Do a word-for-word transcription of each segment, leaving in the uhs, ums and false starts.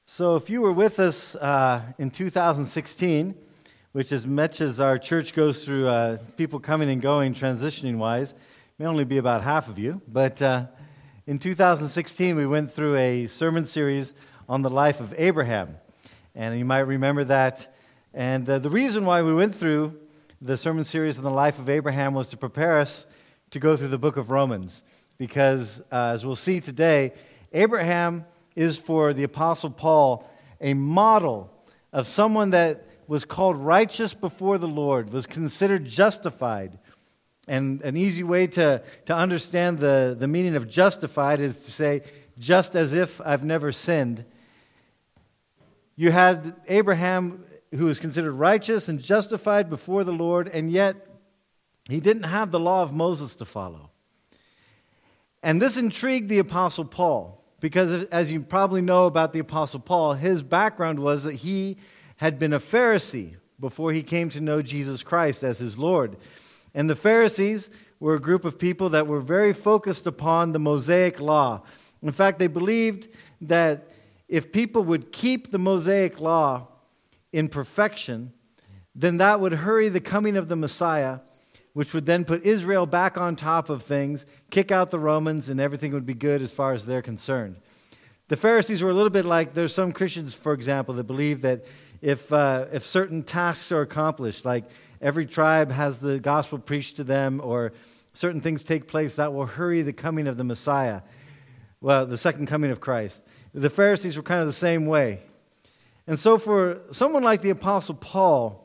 So if you were with us uh, in two thousand sixteen, which as much as our church goes through uh, people coming and going, transitioning-wise, may only be about half of you, but uh, in two thousand sixteen we went through a sermon series on the life of Abraham, and you might remember that. And uh, the reason why we went through the sermon series on the life of Abraham was to prepare us to go through the book of Romans, because uh, as we'll see today, Abraham is for the Apostle Paul a model of someone that was called righteous before the Lord, was considered justified. And an easy way to, to understand the, the meaning of justified is to say, just as if I've never sinned. You had Abraham, who was considered righteous and justified before the Lord, and yet he didn't have the law of Moses to follow. And this intrigued the Apostle Paul, because as you probably know about the Apostle Paul, his background was that he had been a Pharisee before he came to know Jesus Christ as his Lord. And the Pharisees were a group of people that were very focused upon the Mosaic law. In fact, they believed that if people would keep the Mosaic law in perfection, then that would hurry the coming of the Messiah, which would then put Israel back on top of things, kick out the Romans, and everything would be good as far as they're concerned. The Pharisees were a little bit like, there's some Christians, for example, that believe that if uh, if certain tasks are accomplished, like every tribe has the gospel preached to them, or certain things take place, that will hurry the coming of the Messiah, well, the second coming of Christ. The Pharisees were kind of the same way. And so for someone like the Apostle Paul,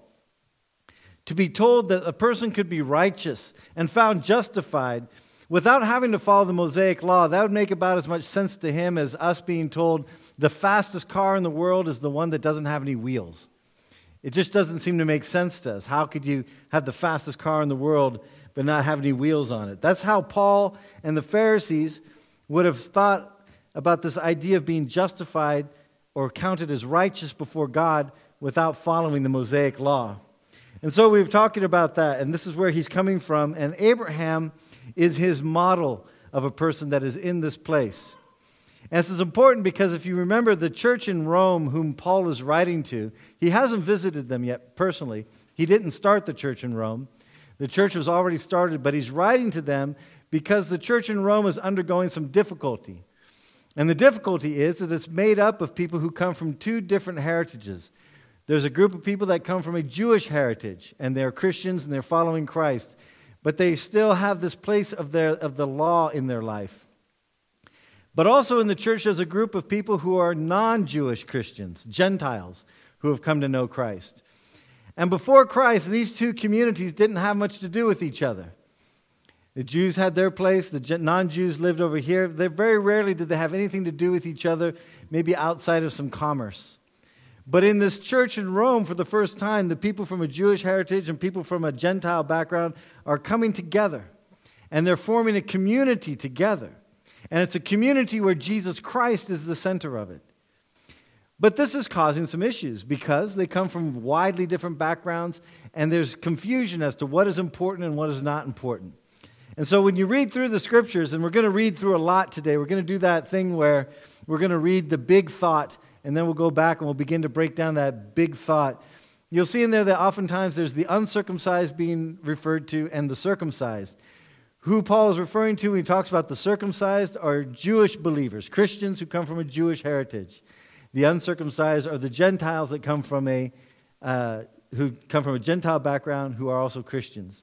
to be told that a person could be righteous and found justified without having to follow the Mosaic law, that would make about as much sense to him as us being told the fastest car in the world is the one that doesn't have any wheels. It just doesn't seem to make sense to us. How could you have the fastest car in the world but not have any wheels on it? That's how Paul and the Pharisees would have thought about this idea of being justified or counted as righteous before God without following the Mosaic law. And so we were talking about that, and this is where he's coming from. And Abraham is his model of a person that is in this place. And this is important because if you remember the church in Rome whom Paul is writing to, he hasn't visited them yet personally. He didn't start the church in Rome. The church was already started, but he's writing to them because the church in Rome is undergoing some difficulty. And the difficulty is that it's made up of people who come from two different heritages. There's a group of people that come from a Jewish heritage, and they're Christians and they're following Christ, but they still have this place of their of the law in their life. But also in the church, there's a group of people who are non-Jewish Christians, Gentiles, who have come to know Christ. And before Christ, these two communities didn't have much to do with each other. The Jews had their place, the non-Jews lived over here. They very rarely did they have anything to do with each other, maybe outside of some commerce. But in this church in Rome, for the first time, the people from a Jewish heritage and people from a Gentile background are coming together. And they're forming a community together. And it's a community where Jesus Christ is the center of it. But this is causing some issues because they come from widely different backgrounds, and there's confusion as to what is important and what is not important. And so when you read through the scriptures, and we're going to read through a lot today, we're going to do that thing where we're going to read the big thought, and then we'll go back and we'll begin to break down that big thought. You'll see in there that oftentimes there's the uncircumcised being referred to and the circumcised. Who Paul is referring to when he talks about the circumcised are Jewish believers, Christians who come from a Jewish heritage. The uncircumcised are the Gentiles that come from a uh, who come from a Gentile background who are also Christians.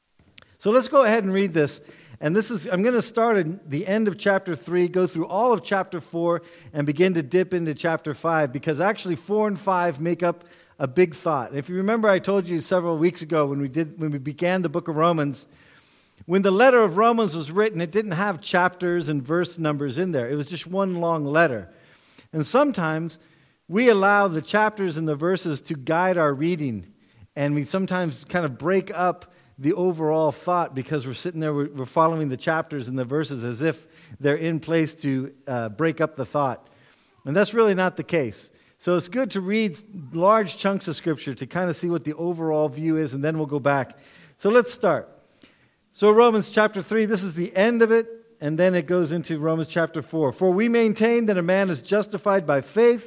So let's go ahead and read this. And this is, I'm going to start at the end of chapter three, go through all of chapter four, and begin to dip into chapter five, because actually four and five make up a big thought. And if you remember, I told you several weeks ago when we did when we began the book of Romans, when the letter of Romans was written, it didn't have chapters and verse numbers in there. It was just one long letter. And sometimes we allow the chapters and the verses to guide our reading, and we sometimes kind of break up the overall thought because we're sitting there, we're following the chapters and the verses as if they're in place to uh, break up the thought. And that's really not the case. So it's good to read large chunks of Scripture to kind of see what the overall view is, and then we'll go back. So let's start. So Romans chapter three, this is the end of it, and then it goes into Romans chapter four. For we maintain that a man is justified by faith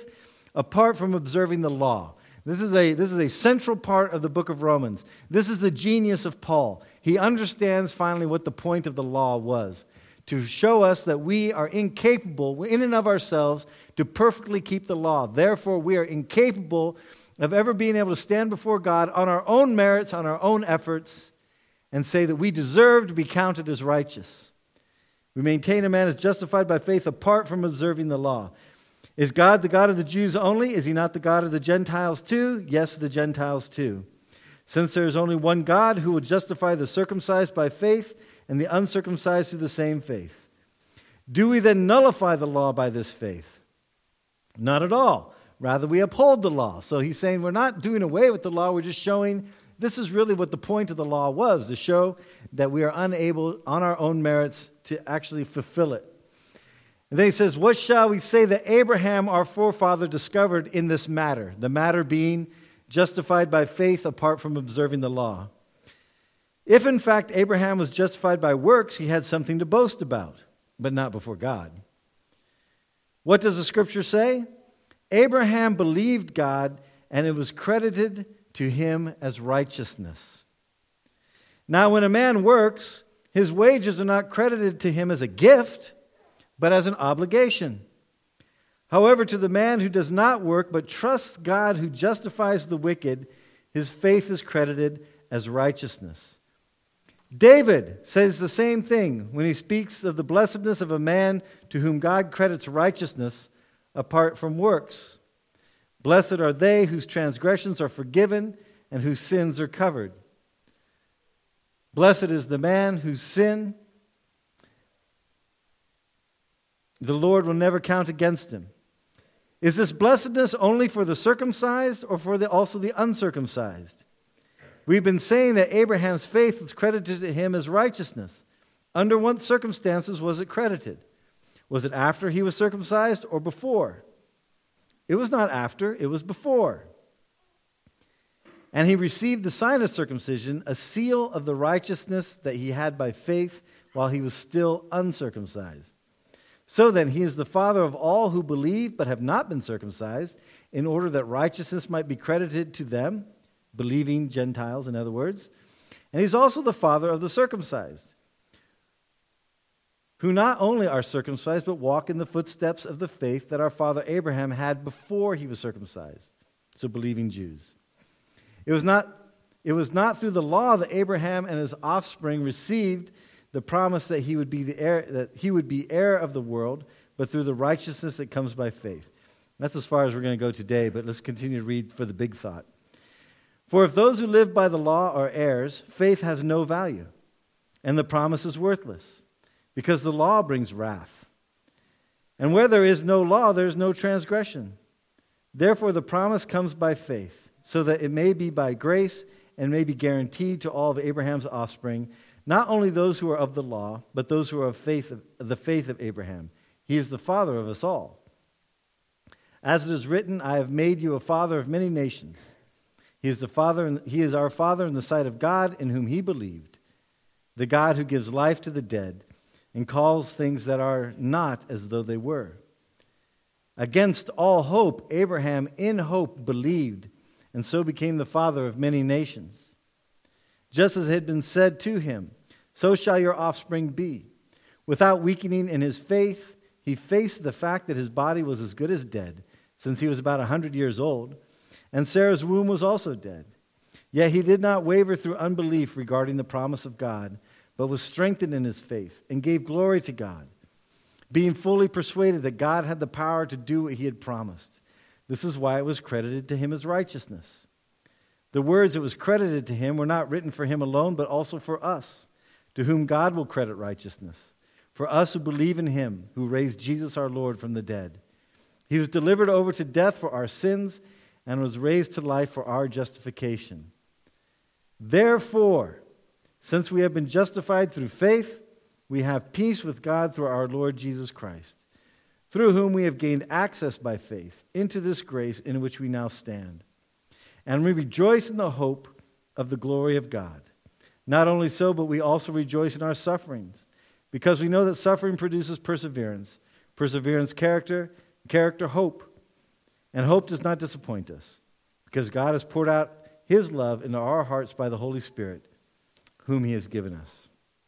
apart from observing the law. This is a, this is a central part of the book of Romans. This is the genius of Paul. He understands finally what the point of the law was, to show us that we are incapable, in and of ourselves, to perfectly keep the law. Therefore, we are incapable of ever being able to stand before God on our own merits, on our own efforts, and say that we deserve to be counted as righteous. We maintain a man is justified by faith apart from observing the law. Is God the God of the Jews only? Is he not the God of the Gentiles too? Yes, the Gentiles too. Since there is only one God who will justify the circumcised by faith and the uncircumcised through the same faith. Do we then nullify the law by this faith? Not at all. Rather, we uphold the law. So he's saying we're not doing away with the law. We're just showing this is really what the point of the law was, to show that we are unable on our own merits to actually fulfill it. And then he says, what shall we say that Abraham, our forefather, discovered in this matter? The matter being justified by faith apart from observing the law. If in fact Abraham was justified by works, he had something to boast about, but not before God. What does the scripture say? Abraham believed God, and it was credited to him as righteousness. Now, when a man works, his wages are not credited to him as a gift, but as an obligation. However, to the man who does not work, but trusts God who justifies the wicked, his faith is credited as righteousness. David says the same thing when he speaks of the blessedness of a man to whom God credits righteousness apart from works. Blessed are they whose transgressions are forgiven and whose sins are covered. Blessed is the man whose sin the Lord will never count against him. Is this blessedness only for the circumcised or for the, also the uncircumcised? We've been saying that Abraham's faith was credited to him as righteousness. Under what circumstances was it credited? Was it after he was circumcised or before? It was not after, it was before. And he received the sign of circumcision, a seal of the righteousness that he had by faith while he was still uncircumcised. So then, he is the father of all who believe but have not been circumcised, in order that righteousness might be credited to them, believing Gentiles, in other words. And he's also the father of the circumcised, who not only are circumcised, but walk in the footsteps of the faith that our father Abraham had before he was circumcised, so believing Jews. It was not, it was not through the law that Abraham and his offspring received the promise that he would be the heir, that he would be heir of the world, but through the righteousness that comes by faith. That's as far as we're going to go today, but let's continue to read for the big thought. For if those who live by the law are heirs, faith has no value, and the promise is worthless, because the law brings wrath. And where there is no law, there is no transgression. Therefore the promise comes by faith, so that it may be by grace and may be guaranteed to all of Abraham's offspring, not only those who are of the law, but those who are of faith of the faith of Abraham. He is the father of us all. As it is written, I have made you a father of many nations. He is the father. He is our father in the sight of God, in whom he believed, the God who gives life to the dead and calls things that are not as though they were. Against all hope, Abraham in hope believed, and so became the father of many nations. Just as it had been said to him, so shall your offspring be. Without weakening in his faith, he faced the fact that his body was as good as dead, since he was about a hundred years old, and Sarah's womb was also dead. Yet he did not waver through unbelief regarding the promise of God, but was strengthened in his faith and gave glory to God, being fully persuaded that God had the power to do what he had promised. This is why it was credited to him as righteousness. The words that was credited to him were not written for him alone, but also for us, to whom God will credit righteousness, for us who believe in him, who raised Jesus our Lord from the dead. He was delivered over to death for our sins and was raised to life for our justification. Therefore, since we have been justified through faith, we have peace with God through our Lord Jesus Christ, through whom we have gained access by faith into this grace in which we now stand. And we rejoice in the hope of the glory of God. Not only so, but we also rejoice in our sufferings, because we know that suffering produces perseverance, perseverance, character, character, hope. And hope does not disappoint us, because God has poured out his love into our hearts by the Holy Spirit, whom he has given us.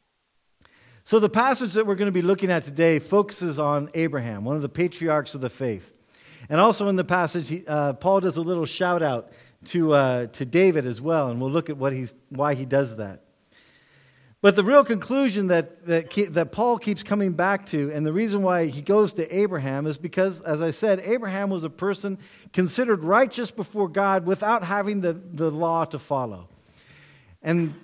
So the passage that we're going to be looking at today focuses on Abraham, one of the patriarchs of the faith. And also in the passage, he, uh, Paul does a little shout out to uh, to David as well, and we'll look at what he's why he does that. But the real conclusion that, that, that Paul keeps coming back to, and the reason why he goes to Abraham, is because, as I said, Abraham was a person considered righteous before God without having the, the law to follow. And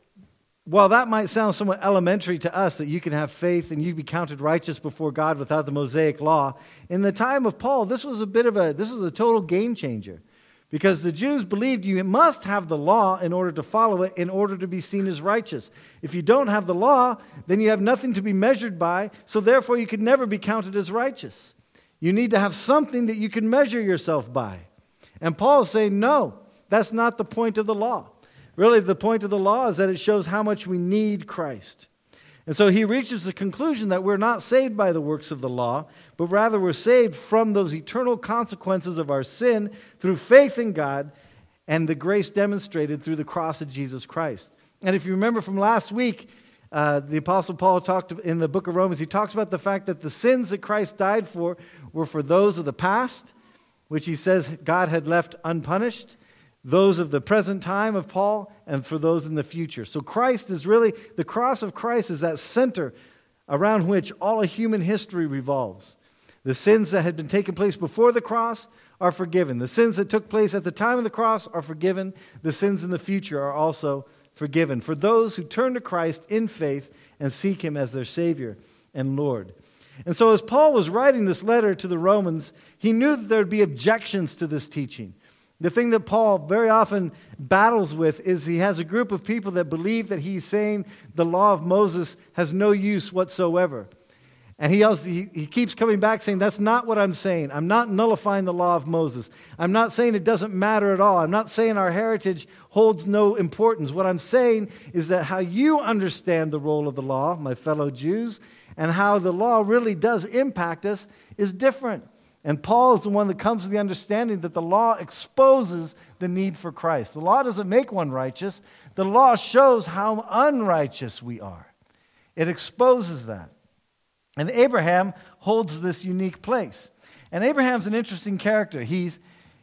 while that might sound somewhat elementary to us, that you can have faith and you be counted righteous before God without the Mosaic law, in the time of Paul, this was a bit of a, this was a total game changer. Because the Jews believed you must have the law in order to follow it, in order to be seen as righteous. If you don't have the law, then you have nothing to be measured by, so therefore you could never be counted as righteous. You need to have something that you can measure yourself by. And Paul is saying, no, that's not the point of the law. Really, the point of the law is that it shows how much we need Christ. And so he reaches the conclusion that we're not saved by the works of the law, but rather we're saved from those eternal consequences of our sin through faith in God and the grace demonstrated through the cross of Jesus Christ. And if you remember from last week, uh, the Apostle Paul talked in the book of Romans, he talks about the fact that the sins that Christ died for were for those of the past, which he says God had left unpunished, those of the present time of Paul, and for those in the future. So Christ is really, the cross of Christ is that center around which all of human history revolves. The sins that had been taking place before the cross are forgiven. The sins that took place at the time of the cross are forgiven. The sins in the future are also forgiven for those who turn to Christ in faith and seek him as their Savior and Lord. And so as Paul was writing this letter to the Romans, he knew that there would be objections to this teaching. The thing that Paul very often battles with is he has a group of people that believe that he's saying the law of Moses has no use whatsoever. And he, also, he, he keeps coming back saying, that's not what I'm saying. I'm not nullifying the law of Moses. I'm not saying it doesn't matter at all. I'm not saying our heritage holds no importance. What I'm saying is that how you understand the role of the law, my fellow Jews, and how the law really does impact us is different. And Paul is the one that comes to the understanding that the law exposes the need for Christ. The law doesn't make one righteous. The law shows how unrighteous we are. It exposes that. And Abraham holds this unique place. And Abraham's an interesting character. He's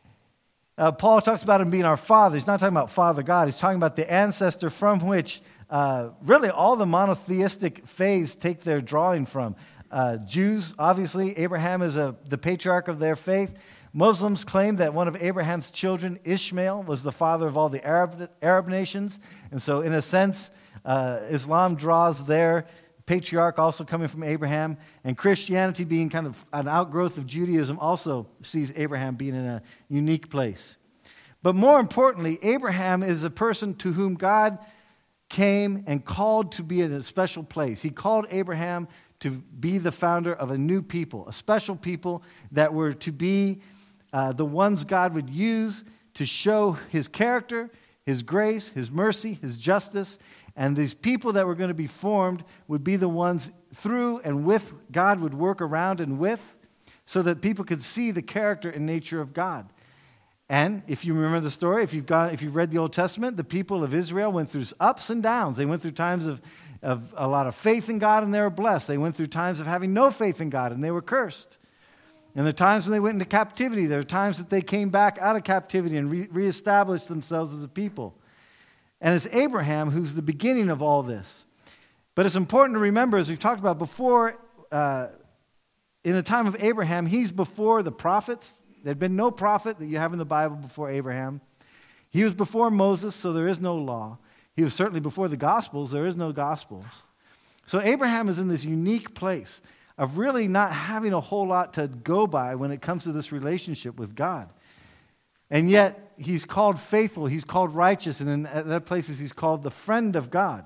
uh, Paul talks about him being our father. He's not talking about Father God. He's talking about the ancestor from which uh, really all the monotheistic faiths take their drawing from. Uh, Jews, obviously, Abraham is a, the patriarch of their faith. Muslims claim that one of Abraham's children, Ishmael, was the father of all the Arab, Arab nations. And so, in a sense, uh, Islam draws their patriarch also coming from Abraham. And Christianity, being kind of an outgrowth of Judaism, also sees Abraham being in a unique place. But more importantly, Abraham is a person to whom God came and called to be in a special place. He called Abraham to be the founder of a new people, a special people that were to be uh, the ones God would use to show his character, his grace, his mercy, his justice. And these people that were going to be formed would be the ones through and with God would work around and with, so that people could see the character and nature of God. And if you remember the story, if you've gone, if you've read the Old Testament, the people of Israel went through ups and downs. They went through times of of a lot of faith in God, and they were blessed. They went through times of having no faith in God, and they were cursed. And the times when they went into captivity, there are times that they came back out of captivity and re- reestablished themselves as a people. And it's Abraham who's the beginning of all this. But it's important to remember, as we've talked about before, uh, in the time of Abraham, he's before the prophets. There had been no prophet that you have in the Bible before Abraham. He was before Moses, so there is no law. He was certainly before the Gospels. There is no Gospels. So Abraham is in this unique place of really not having a whole lot to go by when it comes to this relationship with God. And yet, he's called faithful, he's called righteous, and in other places he's called the friend of God.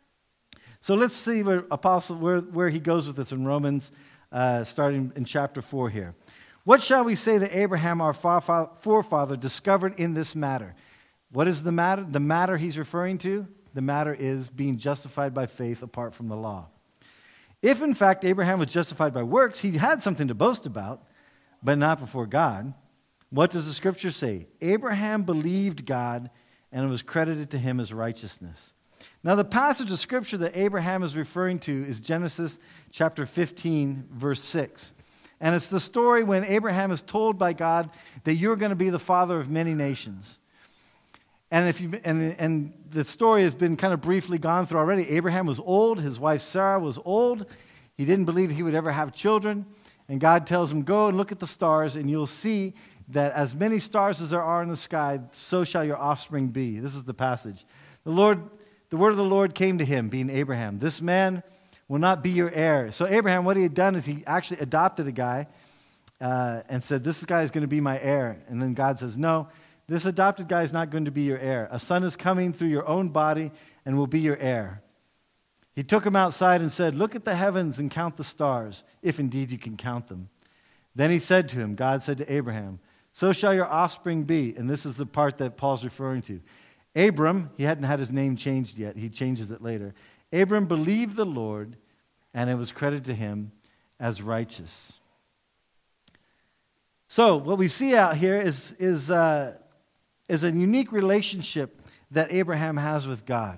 So let's see where Apostle where, where he goes with this in Romans, uh, starting in chapter four here. What shall we say that Abraham, our forefather, discovered in this matter? What is the matter? The matter he's referring to? The matter is being justified by faith apart from the law. If, in fact, Abraham was justified by works, he had something to boast about, but not before God. What does the scripture say? Abraham believed God, and it was credited to him as righteousness. Now, the passage of scripture that Abraham is referring to is Genesis chapter fifteen, verse six. And it's the story when Abraham is told by God that you're going to be the father of many nations. And if you and, and the story has been kind of briefly gone through already. Abraham was old. His wife Sarah was old. He didn't believe he would ever have children. And God tells him, go and look at the stars, and you'll see that as many stars as there are in the sky, so shall your offspring be. This is the passage. The Lord, the word of the Lord came to him, being Abraham. This man will not be your heir. So Abraham, what he had done is he actually adopted a guy uh, and said, this guy is going to be my heir. And then God says, no, this adopted guy is not going to be your heir. A son is coming through your own body and will be your heir. He took him outside and said, look at the heavens and count the stars, if indeed you can count them. Then he said to him, God said to Abraham, so shall your offspring be. And this is the part that Paul's referring to. Abram, he hadn't had his name changed yet. He changes it later. Abram believed the Lord, and it was credited to him as righteous. So what we see out here is, is, uh, is a unique relationship that Abraham has with God.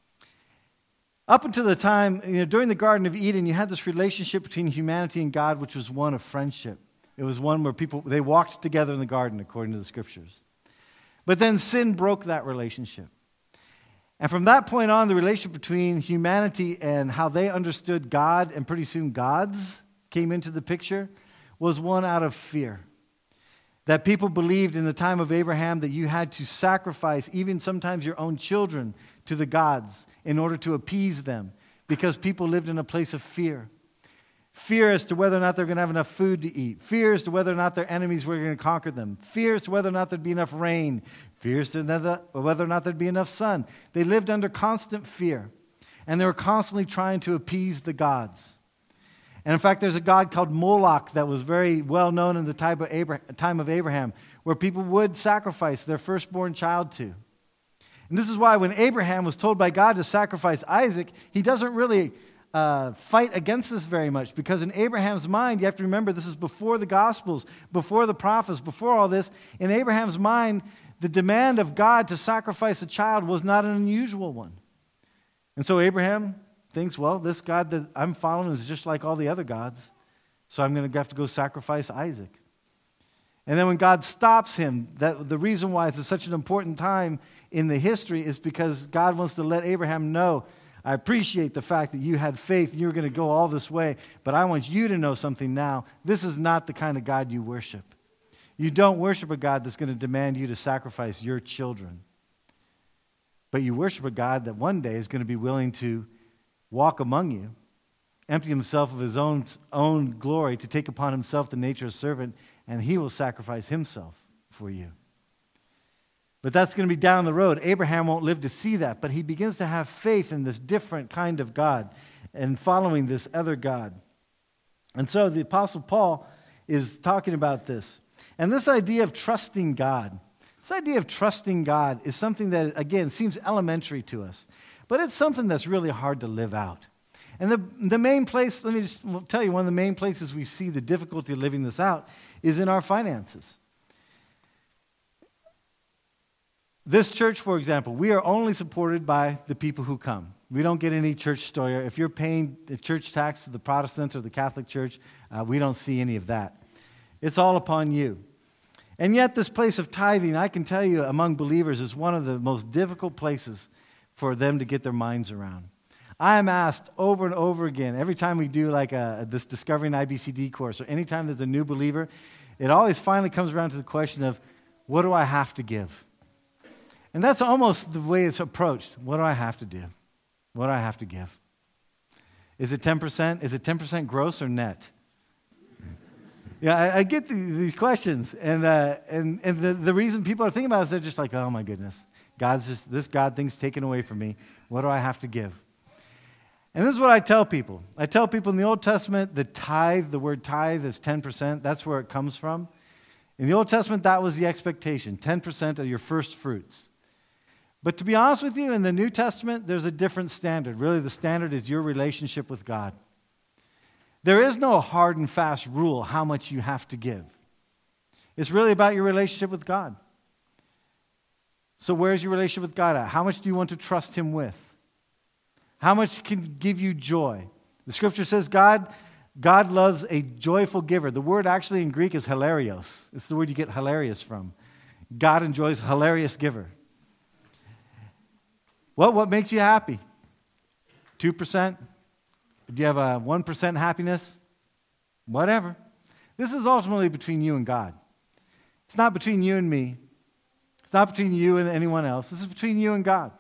Up until the time, you know, during the Garden of Eden, you had this relationship between humanity and God, which was one of friendship. It was one where people, they walked together in the garden, according to the scriptures. But then sin broke that relationship. And from that point on, the relationship between humanity and how they understood God, and pretty soon gods came into the picture, was one out of fear. That people believed in the time of Abraham that you had to sacrifice even sometimes your own children to the gods in order to appease them, because people lived in a place of fear. Fear as to whether or not they're going to have enough food to eat. Fear as to whether or not their enemies were going to conquer them. Fear as to whether or not there'd be enough rain. Fear as to whether or not there'd be enough sun. They lived under constant fear. And they were constantly trying to appease the gods. And in fact, there's a god called Moloch that was very well known in the time of Abraham, time of Abraham, where people would sacrifice their firstborn child to. And this is why when Abraham was told by God to sacrifice Isaac, he doesn't really Uh, fight against this very much, because in Abraham's mind, you have to remember this is before the Gospels, before the prophets, before all this. In Abraham's mind, the demand of God to sacrifice a child was not an unusual one. And so Abraham thinks, well, this God that I'm following is just like all the other gods, so I'm going to have to go sacrifice Isaac. And then when God stops him, that the reason why it's such an important time in the history is because God wants to let Abraham know, I appreciate the fact that you had faith and you were going to go all this way, but I want you to know something now. This is not the kind of God you worship. You don't worship a God that's going to demand you to sacrifice your children. But you worship a God that one day is going to be willing to walk among you, empty himself of his own, own glory to take upon himself the nature of a servant, and he will sacrifice himself for you. But that's going to be down the road. Abraham won't live to see that, but he begins to have faith in this different kind of God and following this other God. And so the Apostle Paul is talking about this. And this idea of trusting God, this idea of trusting God is something that, again, seems elementary to us, but it's something that's really hard to live out. And the, the main place, let me just tell you, one of the main places we see the difficulty of living this out is in our finances. This church, for example, we are only supported by the people who come. We don't get any church story. If you're paying the church tax to the Protestants or the Catholic Church, uh, we don't see any of that. It's all upon you. And yet this place of tithing, I can tell you, among believers is one of the most difficult places for them to get their minds around. I am asked over and over again, every time we do like a, this Discovering I B C D course, or anytime there's a new believer, it always finally comes around to the question of, what do I have to give? And that's almost the way it's approached. What do I have to do? What do I have to give? Is it ten percent? Is it ten percent gross or net? Yeah, I, I get the, these questions. And uh, and, and the, the reason people are thinking about it is they're just like, oh my goodness, God's just, this God thing's taken away from me. What do I have to give? And this is what I tell people. I tell people in the Old Testament, the tithe, the word tithe is ten percent. That's where it comes from. In the Old Testament, that was the expectation, ten percent of your first fruits. But to be honest with you, in the New Testament, there's a different standard. Really, the standard is your relationship with God. There is no hard and fast rule how much you have to give. It's really about your relationship with God. So where's your relationship with God at? How much do you want to trust Him with? How much can give you joy? The Scripture says God, God loves a joyful giver. The word actually in Greek is hilarios. It's the word you get hilarious from. God enjoys hilarious giver. Well, what makes you happy? two percent? Do you have a one percent happiness? Whatever. This is ultimately between you and God. It's not between you and me. It's not between you and anyone else. This is between you and God.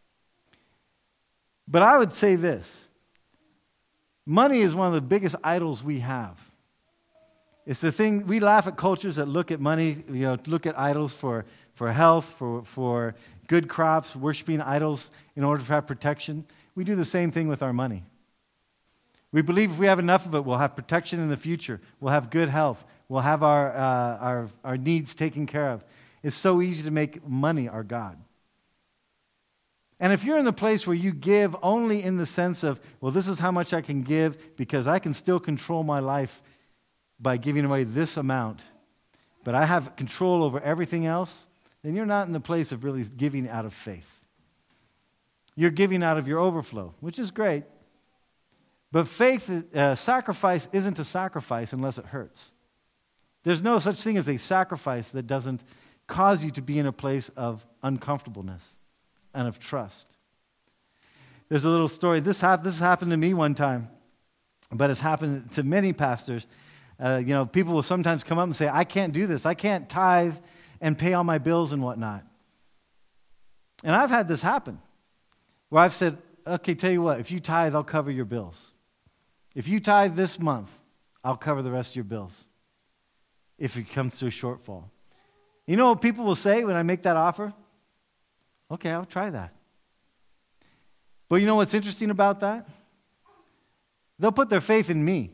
But I would say this. Money is one of the biggest idols we have. It's the thing, we laugh at cultures that look at money, you know, look at idols for, for health, for, for good crops, worshiping idols in order to have protection. We do the same thing with our money. We believe if we have enough of it, we'll have protection in the future. We'll have good health. We'll have our, uh, our, our needs taken care of. It's so easy to make money our God. And if you're in the place where you give only in the sense of, well, this is how much I can give because I can still control my life by giving away this amount, but I have control over everything else, then you're not in the place of really giving out of faith. You're giving out of your overflow, which is great. But faith, uh, sacrifice isn't a sacrifice unless it hurts. There's no such thing as a sacrifice that doesn't cause you to be in a place of uncomfortableness and of trust. There's a little story. This, hap- this happened to me one time, but it's happened to many pastors. Uh, you know, people will sometimes come up and say, I can't do this. I can't tithe and pay all my bills and whatnot. And I've had this happen where I've said, okay, tell you what, if you tithe, I'll cover your bills. If you tithe this month, I'll cover the rest of your bills if it comes to a shortfall. You know what people will say when I make that offer? Okay, I'll try that. But you know what's interesting about that? They'll put their faith in me.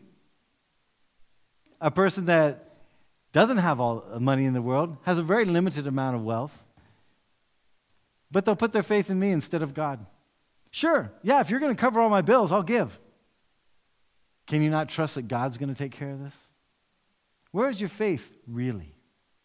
A person that doesn't have all the money in the world, has a very limited amount of wealth, but they'll put their faith in me instead of God. Sure, yeah, if you're going to cover all my bills, I'll give. Can you not trust that God's going to take care of this? Where is your faith really?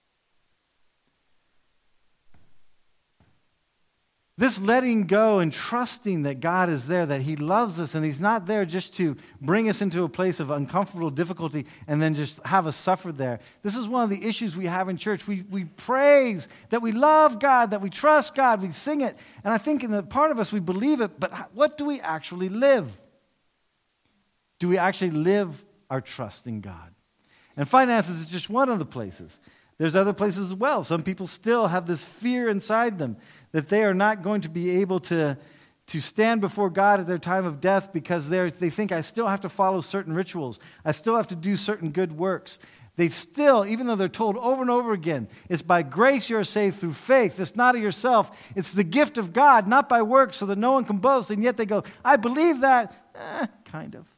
This letting go and trusting that God is there, that He loves us, and He's not there just to bring us into a place of uncomfortable difficulty and then just have us suffer there. This is one of the issues we have in church. We, we praise that we love God, that we trust God, we sing it, and I think in the part of us we believe it, but what do we actually live? Do we actually live our trust in God? And finances is just one of the places. There's other places as well. Some people still have this fear inside them that they are not going to be able to, to stand before God at their time of death because they they think, I still have to follow certain rituals. I still have to do certain good works. They still, even though they're told over and over again, it's by grace you're saved through faith. It's not of yourself. It's the gift of God, not by works, so that no one can boast. And yet they go, I believe that. Eh, kind of.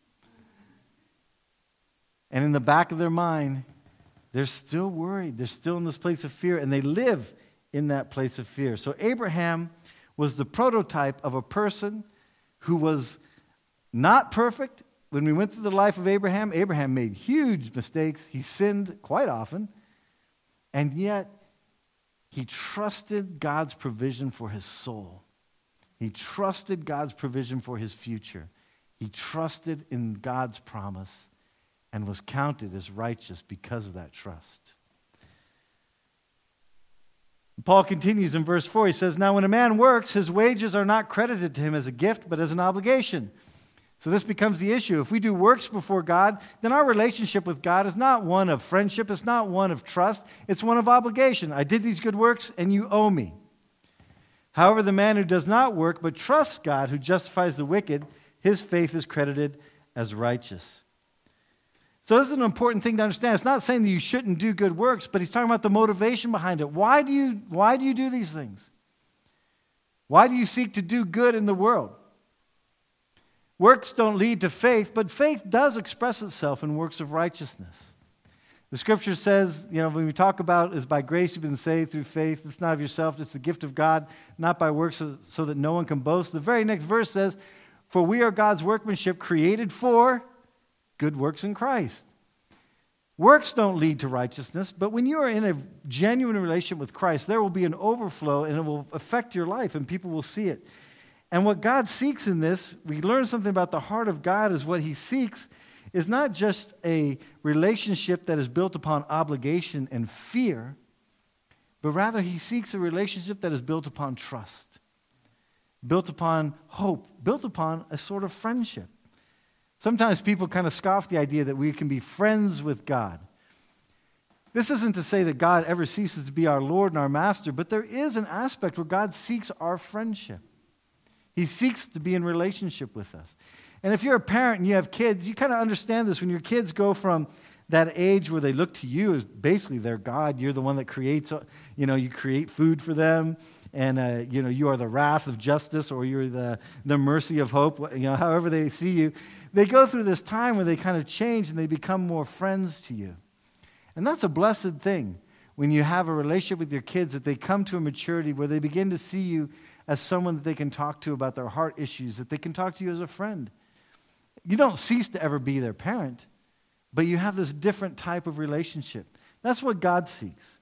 And in the back of their mind, they're still worried. They're still in this place of fear, and they live in that place of fear. So Abraham was the prototype of a person who was not perfect. When we went through the life of Abraham, Abraham made huge mistakes. He sinned quite often. And yet, he trusted God's provision for his soul. He trusted God's provision for his future. He trusted in God's promise and was counted as righteous because of that trust. Paul continues in verse four. He says, now when a man works, his wages are not credited to him as a gift, but as an obligation. So this becomes the issue. If we do works before God, then our relationship with God is not one of friendship. It's not one of trust. It's one of obligation. I did these good works, and you owe me. However, the man who does not work, but trusts God, who justifies the wicked, his faith is credited as righteous. So this is an important thing to understand. It's not saying that you shouldn't do good works, but he's talking about the motivation behind it. Why do you, why do you do these things? Why do you seek to do good in the world? Works don't lead to faith, but faith does express itself in works of righteousness. The scripture says, you know, when we talk about is by grace you've been saved through faith. It's not of yourself, it's the gift of God, not by works so, so that no one can boast. The very next verse says, for we are God's workmanship created for good works in Christ. Works don't lead to righteousness, but when you are in a genuine relationship with Christ, there will be an overflow and it will affect your life and people will see it. And what God seeks in this, we learn something about the heart of God is what he seeks is not just a relationship that is built upon obligation and fear, but rather he seeks a relationship that is built upon trust, built upon hope, built upon a sort of friendship. Sometimes people kind of scoff the idea that we can be friends with God. This isn't to say that God ever ceases to be our Lord and our master, but there is an aspect where God seeks our friendship. He seeks to be in relationship with us. And if you're a parent and you have kids, you kind of understand this. When your kids go from that age where they look to you as basically their God, you're the one that creates, you know, you create food for them, and, uh, you know, you are the wrath of justice, or you're the, the mercy of hope, you know, however they see you. They go through this time where they kind of change and they become more friends to you. And that's a blessed thing when you have a relationship with your kids, that they come to a maturity where they begin to see you as someone that they can talk to about their heart issues, that they can talk to you as a friend. You don't cease to ever be their parent, but you have this different type of relationship. That's what God seeks.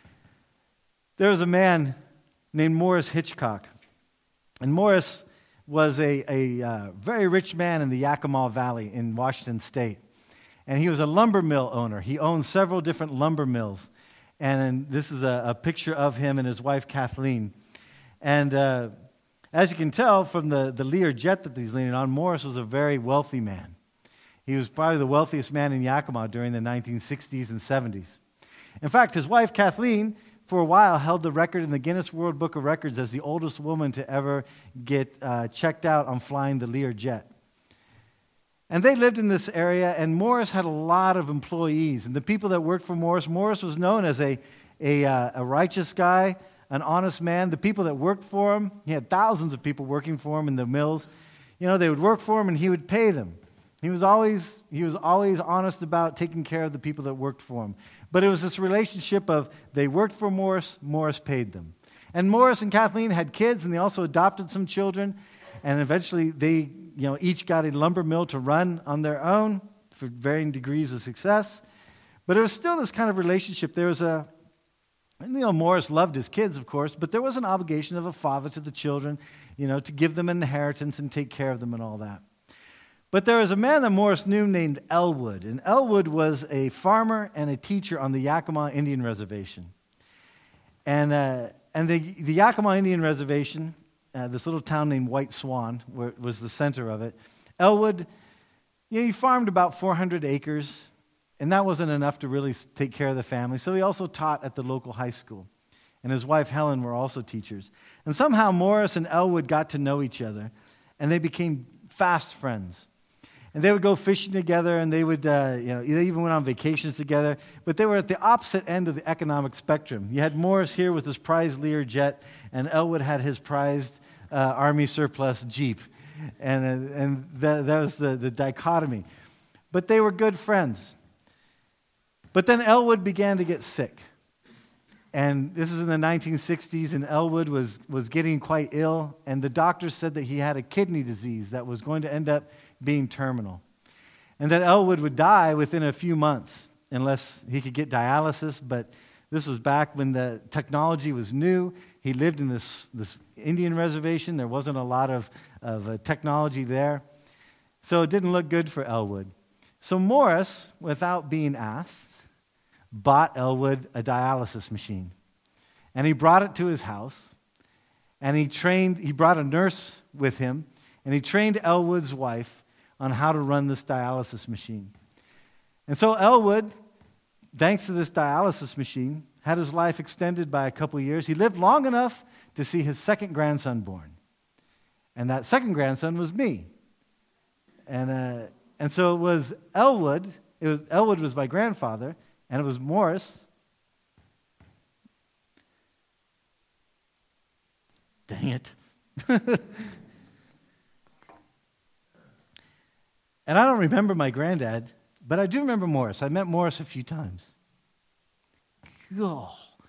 There was a man named Morris Hitchcock. And Morris was a, a uh, very rich man in the Yakima Valley in Washington State. And he was a lumber mill owner. He owned several different lumber mills. And this is a, a picture of him and his wife, Kathleen. And uh, as you can tell from the, the Lear jet that he's leaning on, Morris was a very wealthy man. He was probably the wealthiest man in Yakima during the nineteen sixties and seventies. In fact, his wife, Kathleen, for a while held the record in the Guinness World Book of Records as the oldest woman to ever get uh, checked out on flying the Lear jet. And they lived in this area, and Morris had a lot of employees. And the people that worked for Morris, Morris was known as a, a, uh, a righteous guy, an honest man. The people that worked for him, he had thousands of people working for him in the mills. You know, they would work for him and he would pay them. He was always, he was always honest about taking care of the people that worked for him. But it was this relationship of they worked for Morris, Morris paid them. And Morris and Kathleen had kids, and they also adopted some children. And eventually they, you know, each got a lumber mill to run on their own for varying degrees of success. But it was still this kind of relationship. There was a, you know, Morris loved his kids, of course, but there was an obligation of a father to the children, you know, to give them an inheritance and take care of them and all that. But there was a man that Morris knew named Elwood, and Elwood was a farmer and a teacher on the Yakima Indian Reservation. And uh, and the, the Yakima Indian Reservation, uh, this little town named White Swan, where, was the center of it. Elwood, you know, he farmed about four hundred acres, and that wasn't enough to really take care of the family, so he also taught at the local high school. And his wife, Helen, were also teachers. And somehow Morris and Elwood got to know each other, and they became fast friends. And they would go fishing together, and they would, uh, you know, they even went on vacations together. But they were at the opposite end of the economic spectrum. You had Morris here with his prized Lear jet, and Elwood had his prized uh, Army surplus Jeep. And, uh, and that, that was the, the dichotomy. But they were good friends. But then Elwood began to get sick. And this is in the nineteen sixties, and Elwood was, was getting quite ill. And the doctors said that he had a kidney disease that was going to end up being terminal. And that Elwood would die within a few months unless he could get dialysis. But this was back when the technology was new. He lived in this, this Indian reservation. There wasn't a lot of, of uh, technology there. So it didn't look good for Elwood. So Morris, without being asked, bought Elwood a dialysis machine. And he brought it to his house. And he trained, he brought a nurse with him. And he trained Elwood's wife on how to run this dialysis machine. And so Elwood, thanks to this dialysis machine, had his life extended by a couple of years. He lived long enough to see his second grandson born. And that second grandson was me. And uh, and so it was Elwood, it was Elwood was my grandfather, and it was Morris. Dang it. And I don't remember my granddad, but I do remember Morris. I met Morris a few times. Oh.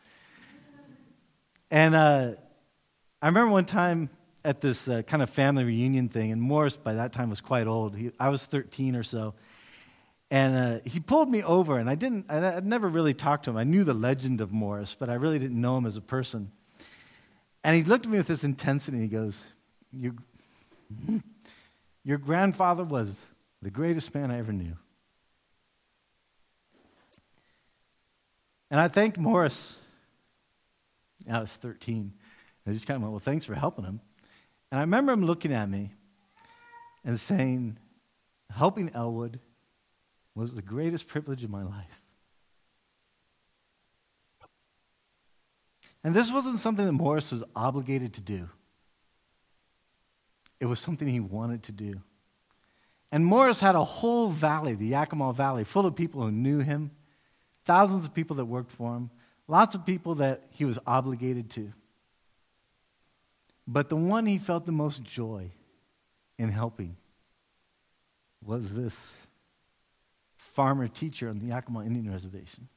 And uh, I remember one time at this uh, kind of family reunion thing, and Morris by that time was quite old. He, I was thirteen or so. And uh, he pulled me over, and I didn't, I, I'd never really talked to him. I knew the legend of Morris, but I really didn't know him as a person. And he looked at me with this intensity, and he goes, your, your grandfather was the greatest man I ever knew. And I thanked Morris. I was thirteen. I just kind of went, well, thanks for helping him. And I remember him looking at me and saying, helping Elwood was the greatest privilege of my life. And this wasn't something that Morris was obligated to do. It was something he wanted to do. And Morris had a whole valley, the Yakima Valley, full of people who knew him, thousands of people that worked for him, lots of people that he was obligated to. But the one he felt the most joy in helping was this farmer teacher on the Yakima Indian Reservation.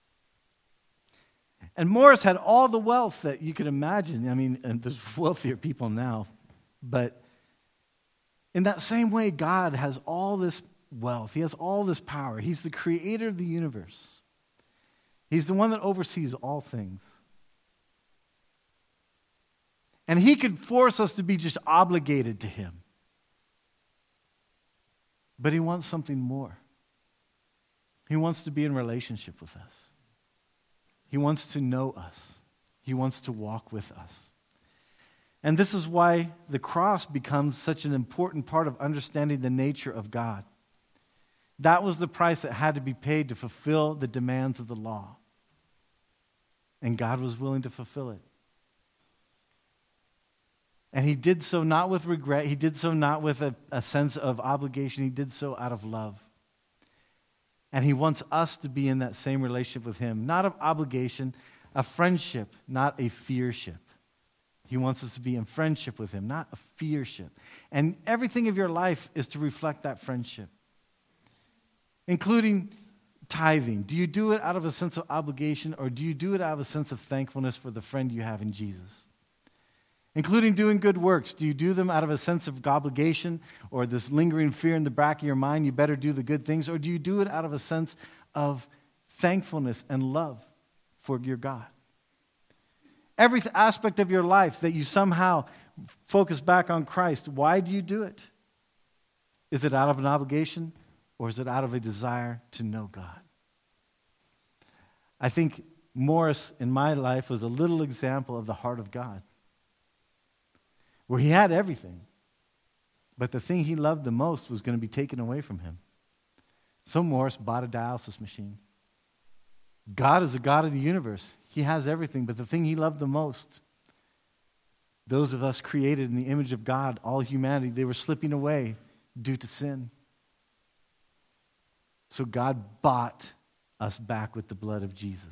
And Morris had all the wealth that you could imagine. I mean, and there's wealthier people now, but in that same way, God has all this wealth. He has all this power. He's the creator of the universe. He's the one that oversees all things. And he could force us to be just obligated to him. But he wants something more. He wants to be in relationship with us. He wants to know us. He wants to walk with us. And this is why the cross becomes such an important part of understanding the nature of God. That was the price that had to be paid to fulfill the demands of the law. And God was willing to fulfill it. And he did so not with regret. He did so not with a, a sense of obligation. He did so out of love. And he wants us to be in that same relationship with him. Not of obligation, a friendship, not a fearship. He wants us to be in friendship with him, not a fearship. And everything of your life is to reflect that friendship. Including tithing. Do you do it out of a sense of obligation, or do you do it out of a sense of thankfulness for the friend you have in Jesus? Including doing good works. Do you do them out of a sense of obligation or this lingering fear in the back of your mind, you better do the good things? Or do you do it out of a sense of thankfulness and love for your God? Every aspect of your life that you somehow focus back on Christ, why do you do it? Is it out of an obligation, or is it out of a desire to know God? I think Morris in my life was a little example of the heart of God, where he had everything, but the thing he loved the most was going to be taken away from him. So Morris bought a dialysis machine. God is the God of the universe. He has everything, but the thing he loved the most, those of us created in the image of God, all humanity, they were slipping away due to sin. So God bought us back with the blood of Jesus.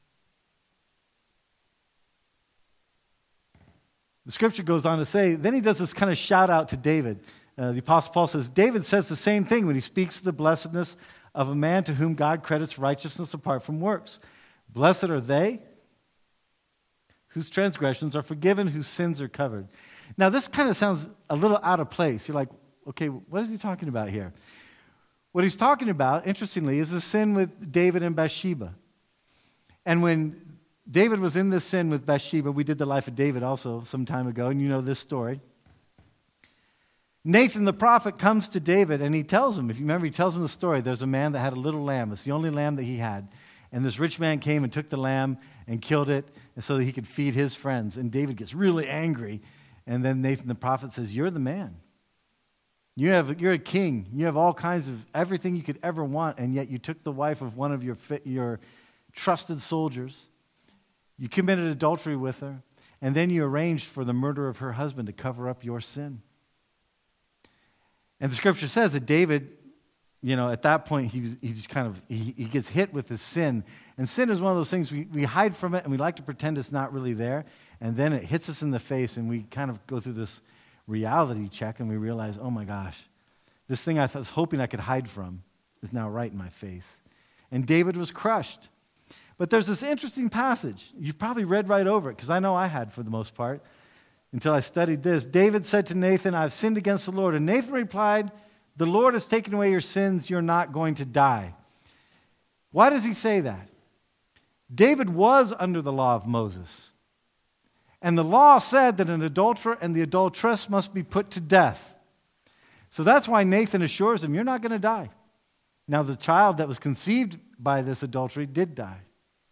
The scripture goes on to say, then he does this kind of shout out to David. Uh, the Apostle Paul says, David says the same thing when he speaks of the blessedness of a man to whom God credits righteousness apart from works. Blessed are they whose transgressions are forgiven, whose sins are covered. Now, this kind of sounds a little out of place. You're like, okay, what is he talking about here? What he's talking about, interestingly, is the sin with David and Bathsheba. And when David was in this sin with Bathsheba, we did the life of David also some time ago, and you know this story. Nathan the prophet comes to David, and he tells him, if you remember, he tells him the story. There's a man that had a little lamb. It's the only lamb that he had. And this rich man came and took the lamb and killed it and so that he could feed his friends. And David gets really angry. And then Nathan the prophet says, you're the man. You have, you're a king. You have all kinds of everything you could ever want, and yet you took the wife of one of your, your trusted soldiers. You committed adultery with her, and then you arranged for the murder of her husband to cover up your sin. And the scripture says that David, you know, at that point, he, was, he just kind of, he, he gets hit with his sin. And sin is one of those things, we, we hide from it, and we like to pretend it's not really there. And then it hits us in the face, and we kind of go through this reality check, and we realize, oh my gosh, this thing I was hoping I could hide from is now right in my face. And David was crushed. But there's this interesting passage. You've probably read right over it, because I know I had for the most part, until I studied this. David said to Nathan, I've sinned against the Lord. And Nathan replied, The Lord has taken away your sins. You're not going to die. Why does he say that? David was under the law of Moses. And the law said that an adulterer and the adulteress must be put to death. So that's why Nathan assures him, you're not going to die. Now, the child that was conceived by this adultery did die.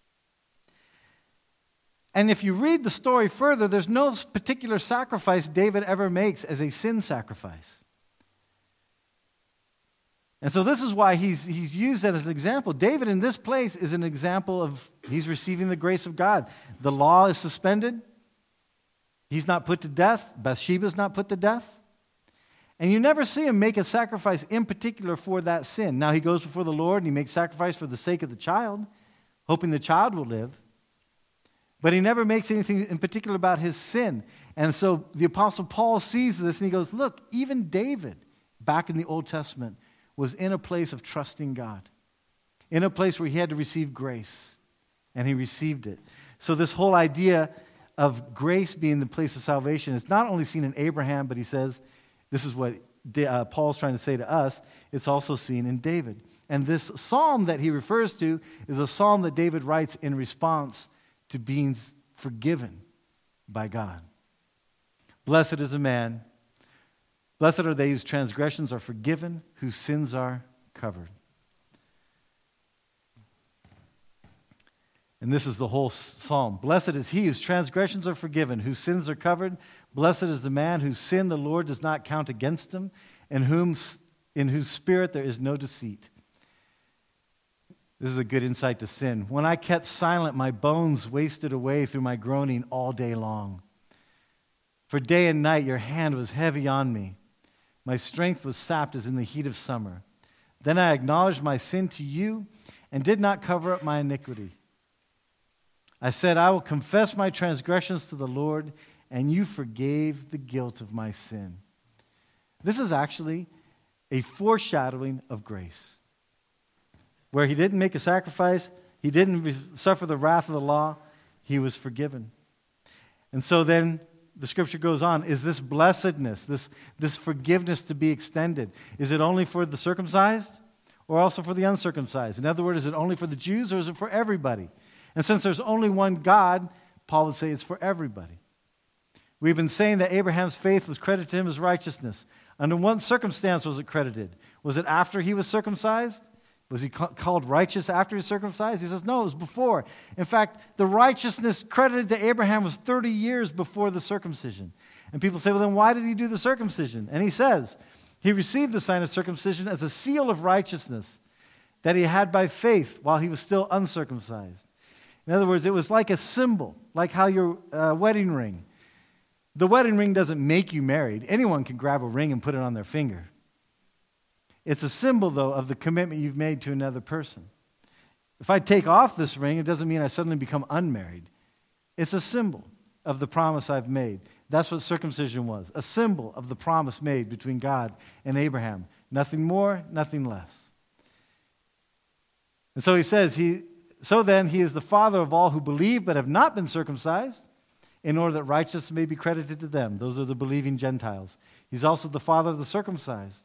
And if you read the story further, there's no particular sacrifice David ever makes as a sin sacrifice. And so this is why he's, he's used that as an example. David in this place is an example of he's receiving the grace of God. The law is suspended. He's not put to death. Bathsheba's not put to death. And you never see him make a sacrifice in particular for that sin. Now he goes before the Lord and he makes sacrifice for the sake of the child, hoping the child will live. But he never makes anything in particular about his sin. And so the Apostle Paul sees this and he goes, look, even David back in the Old Testament was in a place of trusting God, in a place where he had to receive grace, and he received it. So this whole idea of grace being the place of salvation is not only seen in Abraham, but he says, this is what uh, Paul's trying to say to us, it's also seen in David. And this psalm that he refers to is a psalm that David writes in response to being forgiven by God. Blessed is a man, blessed are they whose transgressions are forgiven, whose sins are covered. And this is the whole psalm. Blessed is he whose transgressions are forgiven, whose sins are covered. Blessed is the man whose sin the Lord does not count against him, and whom, in whose spirit there is no deceit. This is a good insight to sin. When I kept silent, my bones wasted away through my groaning all day long. For day and night your hand was heavy on me. My strength was sapped as in the heat of summer. Then I acknowledged my sin to you and did not cover up my iniquity. I said, I will confess my transgressions to the Lord, and you forgave the guilt of my sin. This is actually a foreshadowing of grace, where he didn't make a sacrifice, he didn't re- suffer the wrath of the law, he was forgiven. And so then the scripture goes on, is this blessedness, this, this forgiveness to be extended, is it only for the circumcised or also for the uncircumcised? In other words, is it only for the Jews or is it for everybody? And since there's only one God, Paul would say it's for everybody. We've been saying that Abraham's faith was credited to him as righteousness. Under what circumstance was it credited? Was it after he was circumcised? Was he ca- called righteous after he was circumcised? He says, no, it was before. In fact, the righteousness credited to Abraham was thirty years before the circumcision. And people say, well, then why did he do the circumcision? And he says, he received the sign of circumcision as a seal of righteousness that he had by faith while he was still uncircumcised. In other words, it was like a symbol, like how your uh, wedding ring. The wedding ring doesn't make you married. Anyone can grab a ring and put it on their finger. It's a symbol, though, of the commitment you've made to another person. If I take off this ring, it doesn't mean I suddenly become unmarried. It's a symbol of the promise I've made. That's what circumcision was, a symbol of the promise made between God and Abraham. Nothing more, nothing less. And so he says, he, so then he is the father of all who believe but have not been circumcised, in order that righteousness may be credited to them. Those are the believing Gentiles. He's also the father of the circumcised,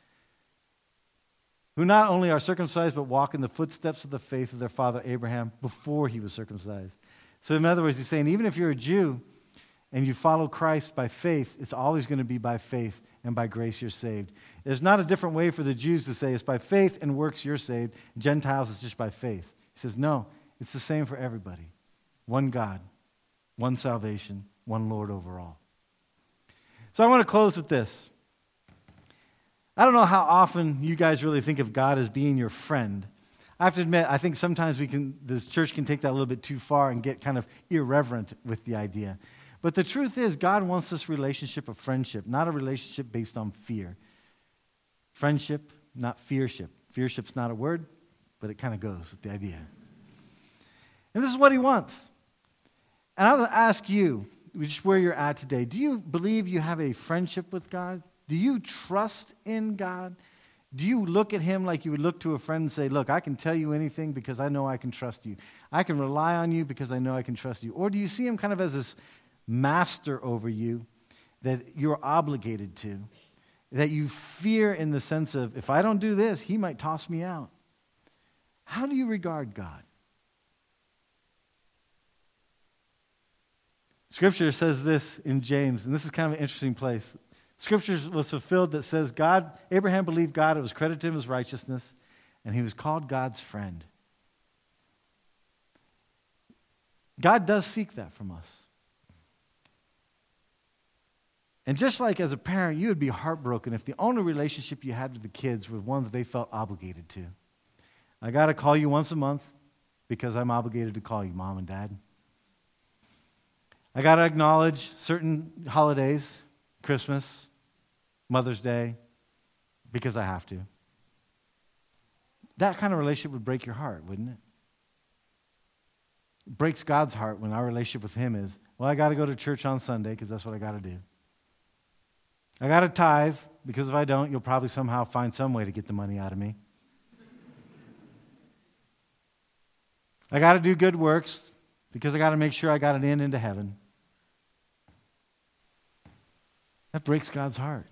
who not only are circumcised, but walk in the footsteps of the faith of their father Abraham before he was circumcised. So in other words, he's saying, even if you're a Jew and you follow Christ by faith, it's always going to be by faith and by grace you're saved. There's not a different way for the Jews to say it's by faith and works you're saved. Gentiles, it's just by faith. He says, no, it's the same for everybody. One God, one salvation, one Lord over all. So I want to close with this. I don't know how often you guys really think of God as being your friend. I have to admit, I think sometimes we can, this church can take that a little bit too far and get kind of irreverent with the idea. But the truth is, God wants this relationship of friendship, not a relationship based on fear. Friendship, not fearship. Fearship's not a word, but it kind of goes with the idea. And this is what he wants. And I will ask you, just where you're at today, do you believe you have a friendship with God? Do you trust in God? Do you look at him like you would look to a friend and say, look, I can tell you anything because I know I can trust you. I can rely on you because I know I can trust you. Or do you see him kind of as this master over you that you're obligated to? that you fear in the sense of, if I don't do this, he might toss me out. How do you regard God? Scripture says this in James, and this is kind of an interesting place. Scripture was fulfilled that says God, Abraham believed God, it was credited to him as righteousness, and he was called God's friend. God does seek that from us. And just like as a parent, you would be heartbroken if the only relationship you had with the kids was one that they felt obligated to. I got to call you once a month because I'm obligated to call you, Mom and Dad. I got to acknowledge certain holidays, Christmas, Mother's Day, because I have to. That kind of relationship would break your heart, wouldn't it? It breaks God's heart when our relationship with him is, well, I got to go to church on Sunday because that's what I got to do. I got to tithe because if I don't, you'll probably somehow find some way to get the money out of me. I got to do good works because I got to make sure I got an in into heaven. That breaks God's heart.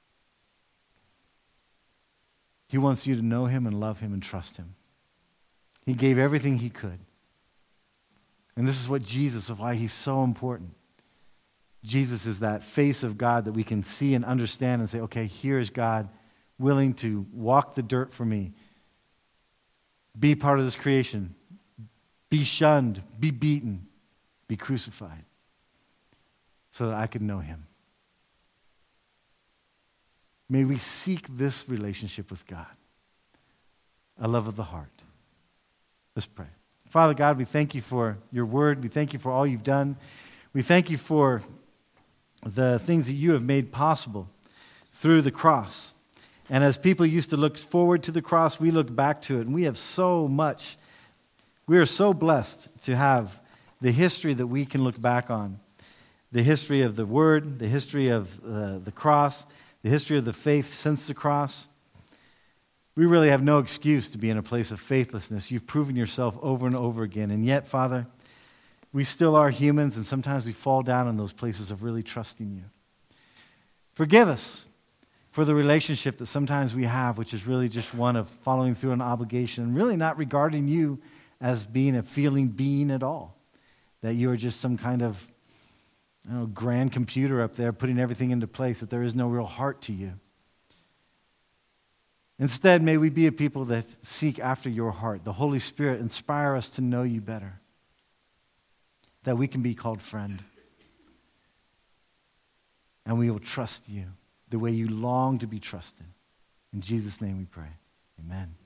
He wants you to know him and love him and trust him. He gave everything he could. And this is what Jesus, of why he's so important. Jesus is that face of God that we can see and understand and say, okay, here is God willing to walk the dirt for me. Be part of this creation. Be shunned, be beaten, be crucified so that I could know him. May we seek this relationship with God, a love of the heart. Let's pray. Father God, we thank you for your word. We thank you for all you've done. We thank you for the things that you have made possible through the cross. And as people used to look forward to the cross, we look back to it, and we have so much. We are so blessed to have the history that we can look back on. The history of the Word, the history of uh, the cross, the history of the faith since the cross. We really have no excuse to be in a place of faithlessness. You've proven yourself over and over again. And yet, Father, we still are humans, and sometimes we fall down in those places of really trusting you. Forgive us for the relationship that sometimes we have, which is really just one of following through an obligation and really not regarding you as being a feeling being at all. That you are just some kind of I don't know, grand computer up there putting everything into place, that there is no real heart to you. Instead, may we be a people that seek after your heart. The Holy Spirit inspire us to know you better, that we can be called friend. And we will trust you the way you long to be trusted. In Jesus' name we pray. Amen.